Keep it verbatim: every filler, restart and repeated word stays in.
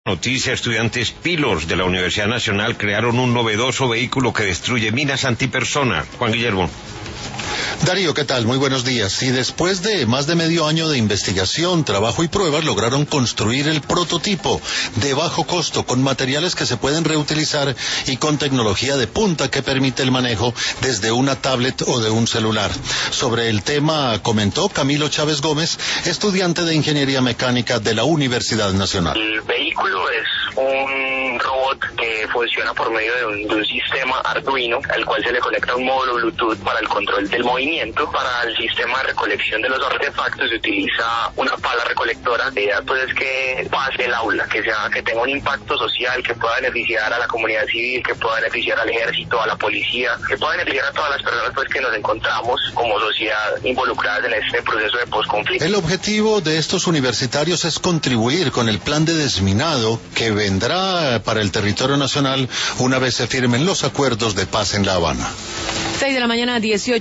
Noticia, estudiantes Pilos de la Universidad Nacional crearon un novedoso vehículo que destruye minas antipersona. Juan Guillermo. Darío, ¿qué tal? Muy buenos días. Y después de más de medio año de investigación, trabajo y pruebas, lograron construir el prototipo de bajo costo, con materiales que se pueden reutilizar y con tecnología de punta que permite el manejo desde una tablet o de un celular. Sobre el tema comentó Camilo Chávez Gómez, estudiante de Ingeniería Mecánica de la Universidad Nacional. El vehículo es un robot que funciona por medio de un, de un sistema Arduino, al cual se le conecta un módulo Bluetooth para el control del movimiento. Para el sistema de recolección de los artefactos se utiliza una pala recolectora. La idea pues es que pase el aula, que sea, que tenga un impacto social, que pueda beneficiar a la comunidad civil, que pueda beneficiar al ejército, a la policía, que pueda beneficiar a todas las personas pues que nos encontramos como sociedad involucradas en este proceso de posconflicto. El objetivo de estos universitarios es contribuir con el plan de desminado que vendrá para el territorio nacional una vez se firmen los acuerdos de paz en La Habana. seis de la mañana, dieciocho